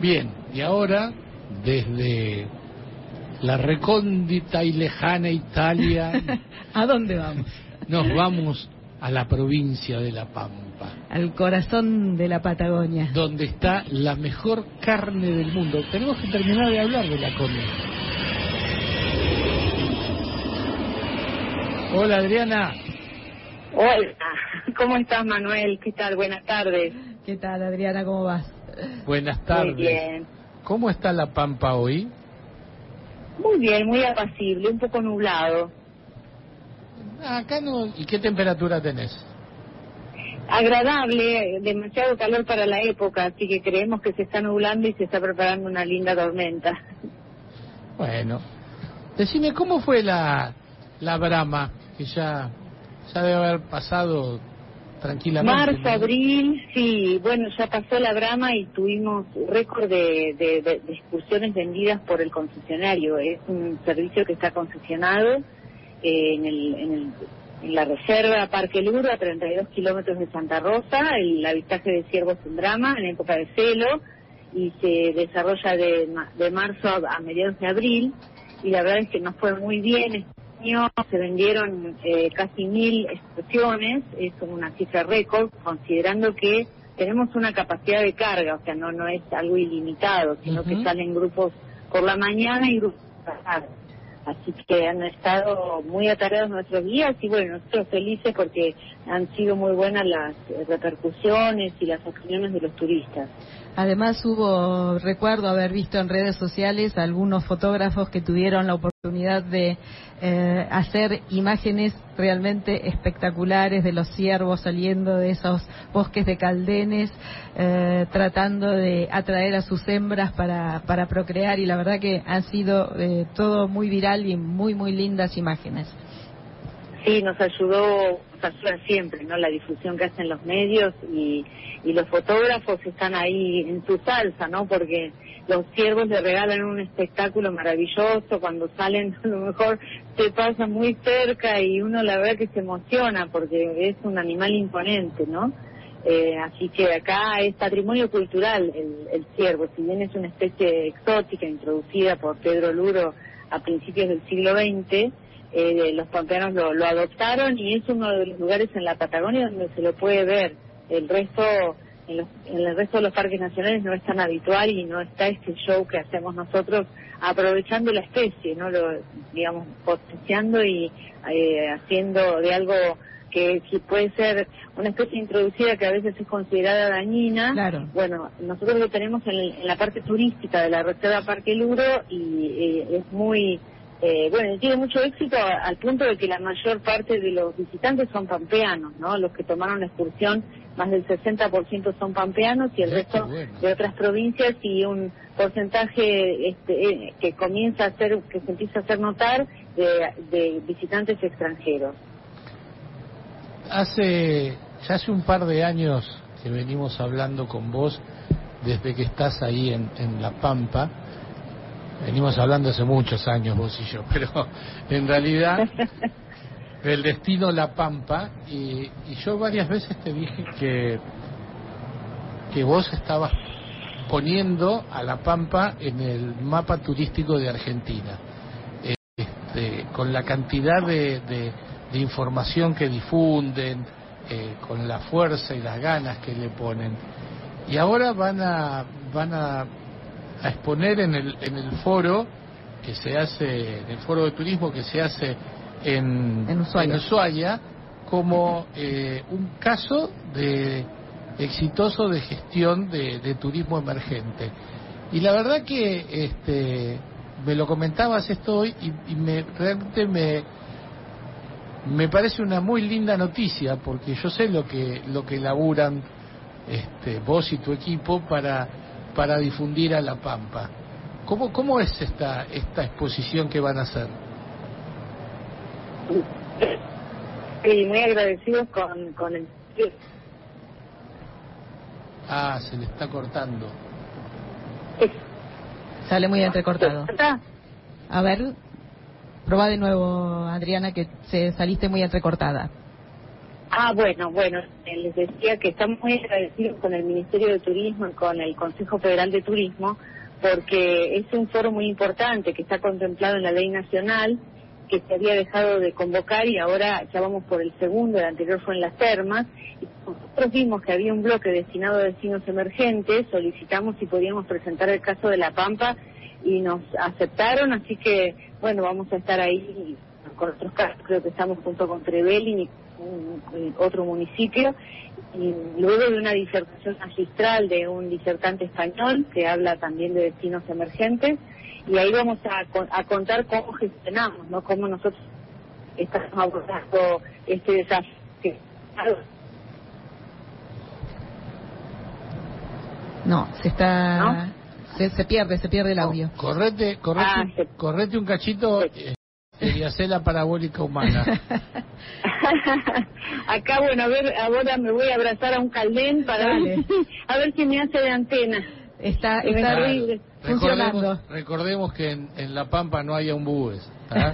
Bien, y ahora, desde la recóndita y lejana Italia, ¿A dónde vamos? nos vamos a la provincia de La Pampa, Al corazón de la Patagonia, donde está la mejor carne del mundo. Tenemos que terminar de hablar de la comida. Hola, Adriana. Hola, ¿cómo estás, Manuel? ¿Qué tal? Buenas tardes. ¿Qué tal, Adriana? ¿Cómo vas? Buenas tardes. Muy bien. ¿Cómo está La Pampa hoy? Muy bien, muy apacible, un poco nublado. Acá no. ¿Y qué temperatura tenés? Agradable, demasiado calor para la época, así que creemos que se está nublando y se está preparando una linda tormenta. Bueno, decime, ¿cómo fue la Brahma? Que ya debe haber pasado tranquilamente. Marzo, abril, sí, bueno, ya pasó la Brahma y tuvimos récord de excursiones vendidas por el concesionario. Es un servicio que está concesionado en la reserva Parque Luro, a 32 kilómetros de Santa Rosa, el avistaje de ciervos en Brahma en época de celo, y se desarrolla de marzo a mediados de abril, y la verdad es que nos fue muy bien. Se vendieron casi 1000 excursiones, es una cifra récord, considerando que tenemos una capacidad de carga, o sea, no es algo ilimitado, sino que salen grupos por la mañana y grupos por la tarde. Así que han estado muy atareados nuestros guías y bueno, nosotros felices porque han sido muy buenas las repercusiones y las opiniones de los turistas. Además recuerdo haber visto en redes sociales algunos fotógrafos que tuvieron la oportunidad de hacer imágenes realmente espectaculares de los ciervos saliendo de esos bosques de caldenes, tratando de atraer a sus hembras para procrear, y la verdad que han sido todo muy viral y muy muy lindas imágenes. Sí, nos ayuda siempre, ¿no? La difusión que hacen los medios y los fotógrafos están ahí en su salsa, ¿no? Porque los ciervos le regalan un espectáculo maravilloso, cuando salen a lo mejor se pasan muy cerca y uno la verdad que se emociona porque es un animal imponente, ¿no? Así que acá es patrimonio cultural el ciervo, si bien es una especie exótica introducida por Pedro Luro a principios del siglo XX, los pampeanos lo adoptaron y es uno de los lugares en la Patagonia donde se lo puede ver. El resto, en el resto de los parques nacionales no es tan habitual y no está este show que hacemos nosotros aprovechando la especie, no digamos, potenciando y haciendo de algo que puede ser una especie introducida que a veces es considerada dañina. Claro. Bueno, nosotros lo tenemos en la parte turística de la Reserva Parque Luro y es muy... bueno, tiene mucho éxito al punto de que la mayor parte de los visitantes son pampeanos, ¿no? Los que tomaron la excursión, más del 60% son pampeanos y el resto de otras provincias, y un porcentaje que se empieza a hacer notar de visitantes extranjeros. Ya hace un par de años que venimos hablando con vos, desde que estás ahí en La Pampa. Venimos hablando hace muchos años vos y yo, pero en realidad del destino La Pampa, y yo varias veces te dije que vos estabas poniendo a La Pampa en el mapa turístico de Argentina, con la cantidad de información que difunden, con la fuerza y las ganas que le ponen, y ahora van a exponer en el foro que se hace, en el foro de turismo que se hace en Ushuaia, como un caso exitoso de gestión de turismo emergente. Y la verdad que me lo comentabas esto hoy y realmente me parece una muy linda noticia, porque yo sé lo que laburan vos y tu equipo para difundir a La Pampa. ¿Cómo es esta exposición que van a hacer? Sí, muy agradecidos con el... Se le está cortando. Sale muy entrecortado. A ver, probá de nuevo, Adriana, que saliste muy entrecortada. Bueno, les decía que estamos muy agradecidos con el Ministerio de Turismo y con el Consejo Federal de Turismo, porque es un foro muy importante que está contemplado en la Ley Nacional, que se había dejado de convocar y ahora ya vamos por el segundo, el anterior fue en Las Termas, y nosotros vimos que había un bloque destinado a destinos emergentes, solicitamos si podíamos presentar el caso de La Pampa y nos aceptaron, así que, bueno, vamos a estar ahí con otros casos, creo que estamos junto con Trevelin y otro municipio, y luego de una disertación magistral de un disertante español que habla también de destinos emergentes, y ahí vamos a contar cómo gestionamos, ¿no? Cómo nosotros estamos abordando este desafío. No, se pierde el audio. Correte un cachito y hacer la parabólica humana. Acá, bueno, a ver, ahora me voy a abrazar a un caldén para a ver si me hace de antena. Está funcionando. Recordemos que en La Pampa no hay ombúes.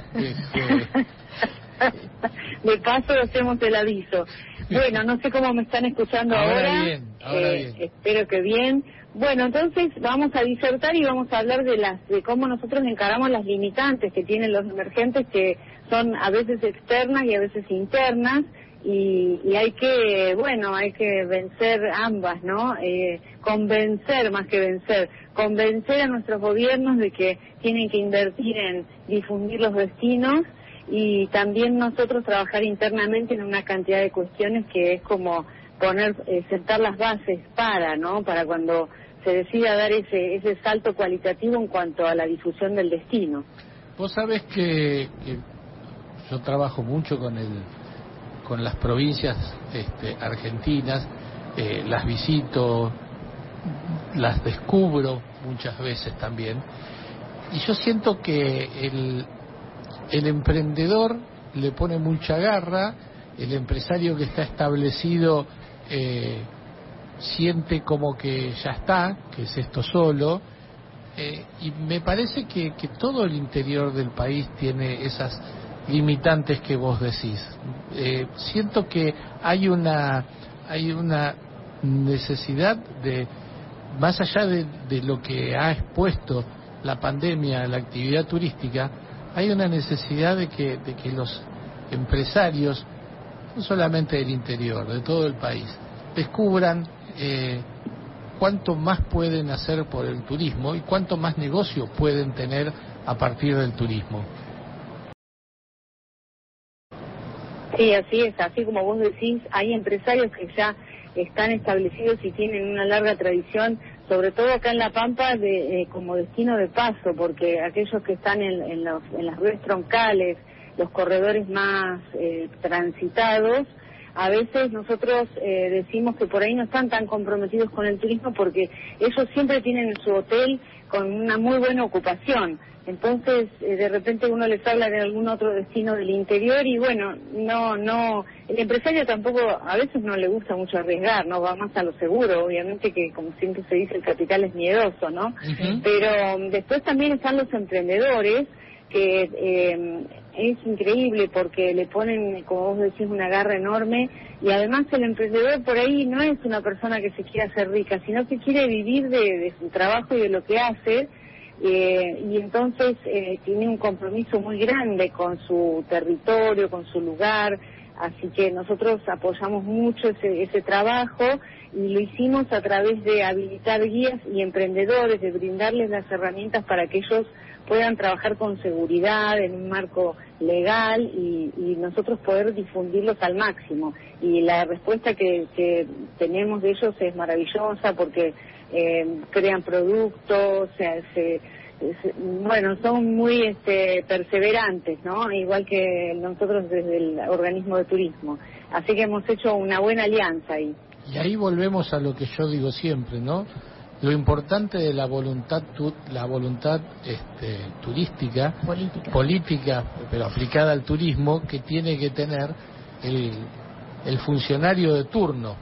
De paso hacemos el aviso. Bueno, no sé cómo me están escuchando ahora. Bien. Espero que bien. Bueno, entonces vamos a disertar y vamos a hablar de cómo nosotros encaramos las limitantes que tienen los emergentes, que son a veces externas y a veces internas, y hay que vencer ambas, ¿no? Convencer más que vencer, convencer a nuestros gobiernos de que tienen que invertir en difundir los destinos, y también nosotros trabajar internamente en una cantidad de cuestiones que es como sentar las bases para cuando se decida dar ese salto cualitativo en cuanto a la difusión del destino. Vos sabés que yo trabajo mucho con las provincias argentinas, las visito, las descubro muchas veces también, y yo siento que el emprendedor le pone mucha garra, el empresario que está establecido siente como que ya está, que es esto solo, y me parece que todo el interior del país tiene esas limitantes que vos decís. Siento que hay una necesidad de, más allá de lo que ha expuesto la pandemia a la actividad turística, hay una necesidad de que los empresarios, no solamente del interior, de todo el país, descubran cuánto más pueden hacer por el turismo y cuánto más negocio pueden tener a partir del turismo. Sí, así es, así como vos decís, hay empresarios que ya están establecidos y tienen una larga tradición, sobre todo acá en La Pampa, como destino de paso, porque aquellos que están en las rutas troncales, los corredores más transitados, a veces nosotros decimos que por ahí no están tan comprometidos con el turismo porque ellos siempre tienen su hotel con una muy buena ocupación. Entonces, de repente uno les habla de algún otro destino del interior y bueno, no, el empresario tampoco, a veces no le gusta mucho arriesgar, ¿no? Va más a lo seguro, obviamente que como siempre se dice, el capital es miedoso, ¿no? Uh-huh. Pero después también están los emprendedores que es increíble porque le ponen, como vos decís, una garra enorme, y además el emprendedor por ahí no es una persona que se quiera hacer rica, sino que quiere vivir de su trabajo y de lo que hace, y entonces tiene un compromiso muy grande con su territorio, con su lugar, así que nosotros apoyamos mucho ese trabajo y lo hicimos a través de habilitar guías y emprendedores, de brindarles las herramientas para que ellos puedan trabajar con seguridad en un marco legal y nosotros poder difundirlos al máximo. Y la respuesta que tenemos de ellos es maravillosa porque crean productos, son muy perseverantes, ¿no? Igual que nosotros desde el organismo de turismo. Así que hemos hecho una buena alianza ahí. Y ahí volvemos a lo que yo digo siempre, ¿no? Lo importante de la voluntad turística, política, pero aplicada al turismo, que tiene que tener el funcionario de turno.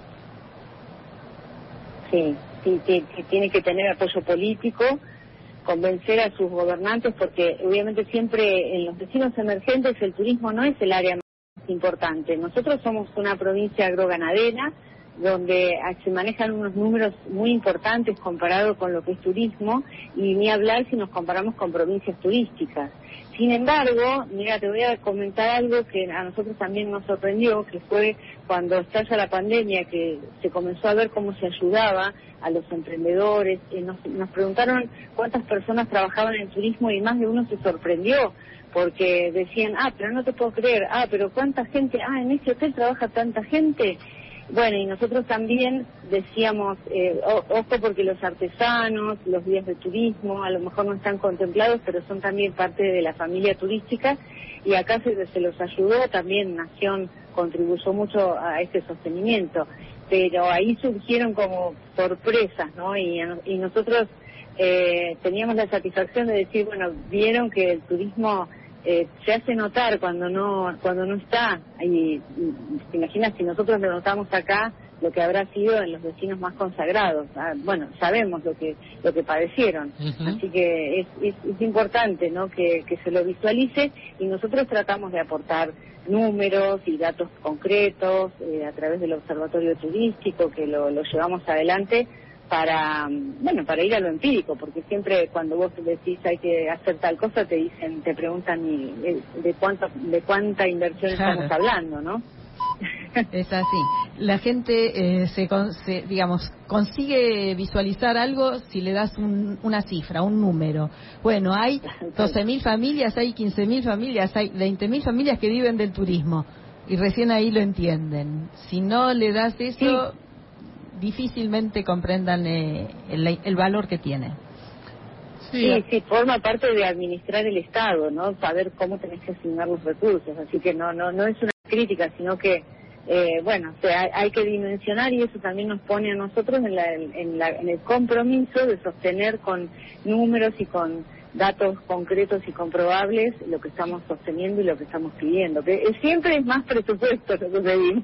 Sí, tiene que tener apoyo político, convencer a sus gobernantes, porque obviamente siempre en los destinos emergentes el turismo no es el área más importante. Nosotros somos una provincia agroganadera, donde se manejan unos números muy importantes comparado con lo que es turismo, y ni hablar si nos comparamos con provincias turísticas. Sin embargo, mira, te voy a comentar algo que a nosotros también nos sorprendió, que fue cuando estalla la pandemia, que se comenzó a ver cómo se ayudaba a los emprendedores. Nos preguntaron cuántas personas trabajaban en turismo y más de uno se sorprendió, porque decían, pero no te puedo creer, pero cuánta gente, en ese hotel trabaja tanta gente. Bueno, y nosotros también decíamos, ojo, porque los artesanos, los guías de turismo, a lo mejor no están contemplados, pero son también parte de la familia turística, y acá se los ayudó, también Nación contribuyó mucho a este sostenimiento, pero ahí surgieron como sorpresas, ¿no? Y nosotros teníamos la satisfacción de decir, bueno, vieron que el turismo se hace notar cuando no está, y te imaginas, si nosotros lo notamos acá, lo que habrá sido en los vecinos más consagrados. Bueno, sabemos lo que padecieron. Así que es importante, ¿no?, que se lo visualice, y nosotros tratamos de aportar números y datos concretos a través del observatorio turístico, que lo llevamos adelante para ir a lo empírico, porque siempre cuando vos decís hay que hacer tal cosa, te preguntan de cuánta inversión estamos hablando, ¿no? Es así. La gente consigue visualizar algo si le das una cifra, un número. Bueno, hay 12.000 familias, hay 15.000 familias, hay 20.000 familias que viven del turismo, y recién ahí lo entienden. Si no le das eso, difícilmente comprendan el valor que tiene. Sí, forma parte de administrar el Estado, ¿no? Saber cómo tenés que asignar los recursos. Así que no es una crítica, sino que hay que dimensionar, y eso también nos pone a nosotros en el compromiso de sostener con números y con datos concretos y comprobables lo que estamos sosteniendo y lo que estamos pidiendo, que siempre es más presupuesto lo que pedimos,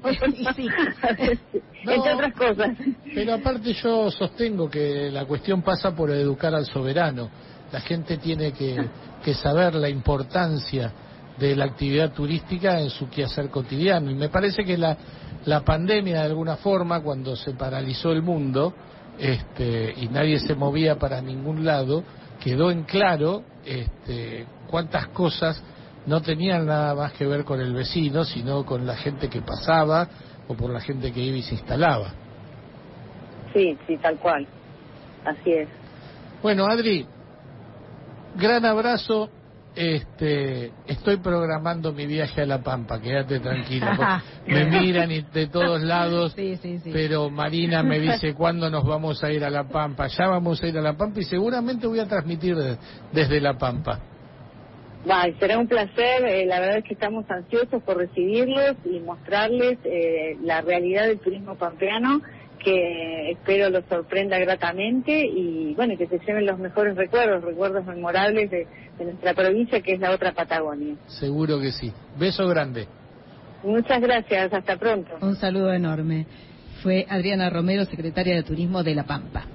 entre otras cosas. Pero aparte yo sostengo que la cuestión pasa por educar al soberano. La gente tiene que saber la importancia de la actividad turística en su quehacer cotidiano, y me parece que la pandemia, de alguna forma, cuando se paralizó el mundo y nadie se movía para ningún lado, quedó en claro cuántas cosas no tenían nada más que ver con el vecino, sino con la gente que pasaba o por la gente que iba y se instalaba. Sí, tal cual, así es. Bueno, Adri, gran abrazo. Estoy programando mi viaje a La Pampa, quédate tranquila. Me miran de todos lados, sí. Pero Marina me dice, ¿cuándo nos vamos a ir a La Pampa? Ya vamos a ir a La Pampa, y seguramente voy a transmitir desde La Pampa. Será un placer, la verdad es que estamos ansiosos por recibirlos y mostrarles la realidad del turismo pampeano, que espero los sorprenda gratamente, y bueno, que se lleven los mejores recuerdos memorables de nuestra provincia, que es la otra Patagonia. Seguro que sí. Beso grande. Muchas gracias, hasta pronto. Un saludo enorme. Fue Adriana Romero, secretaria de Turismo de La Pampa.